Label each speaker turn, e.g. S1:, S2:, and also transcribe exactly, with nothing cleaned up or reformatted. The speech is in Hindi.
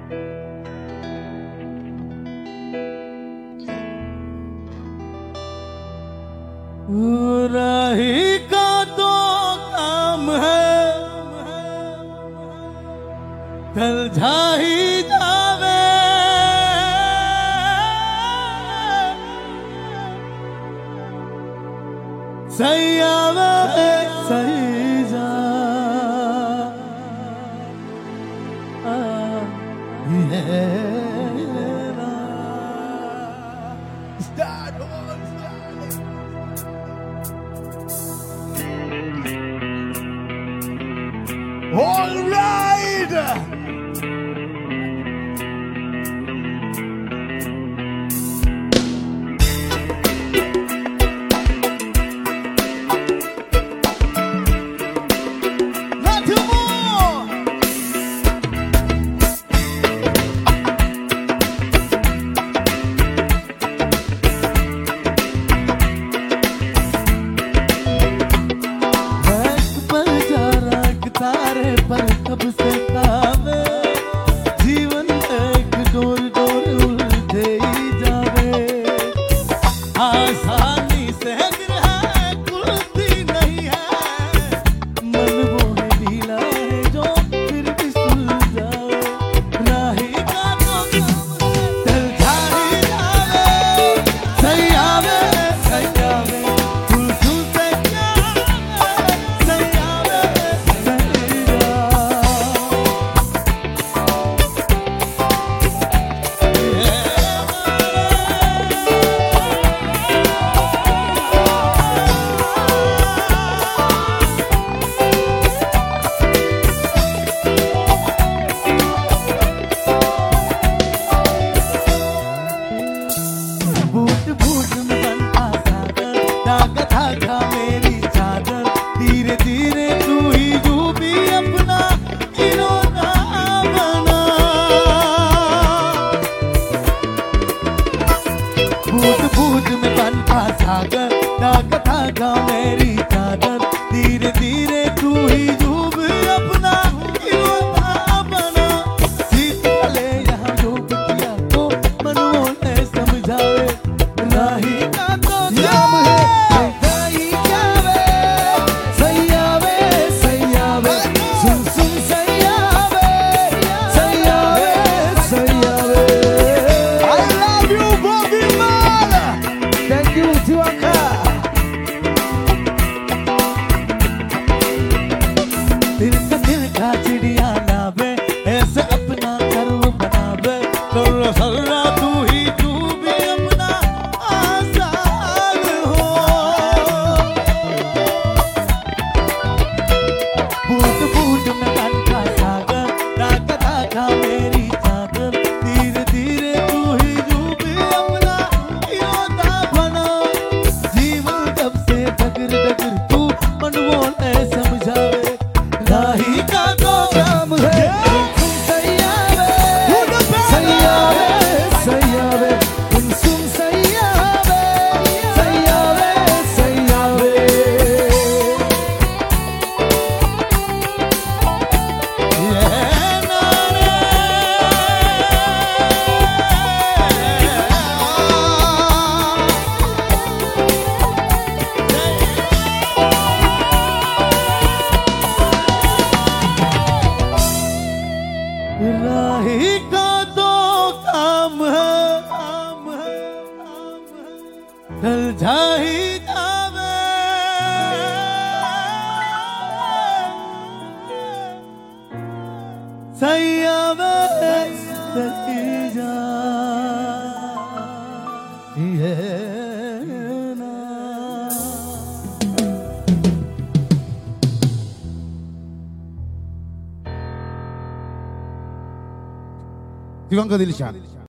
S1: राही का तो काम है कल जा ही जावे, सही आवे सही जा Start on, start. All right. Not two more. तारे पर कब से कावे जीवन एक डोर डोर उलझे ही जावे, आसानी से गिर है खुलती नहीं है, मन वो है ढीला है जो फिर भी सुलझावे, राही का तो चल जा ही जावे, सही आवे सही आवे फूल फूल से क्या सही आवे बूट बूट में बनता सागर, धागा धागा मेरी चादर, धीरे धीरे तू ही डूबी अपना खिलौना बना, बूट बूट में बनता सागर, धागा धागा मेरी चादर, धीरे धीरे तू ही डूबी अपना खिलौना बना, सीत तले यहाँ डूब किया तो मनों ने समझावे, राही का तो नाम है सही आवे सही आवे सही आवे सुन सुन सही आवे सही आवे सही आवे। I love you Bobby Man, thank you Tiwaka। दिल का दिल का चिड़िया लावे ऐसे अपना कर्व बनावे, कर सल्ला तू ही तू भी अपना आजाद हो, बूट बूट में बनता सागर, धागा धागा मेरी चादर, धीरे धीरे तू ही डूबी अपना खिलौना बना, जीवन जब से डगर डगर तू मनवो ने समझावे, राही का तो नाम है सही आवे सही आवे सही आवे सुन सुन सही आवे सही आवे सही आवे। ये नारे राही का तो काम है काम है काम है चल जा ही जावे, सही आवे सही जा ये ना।
S2: दिवंगत दिलशान।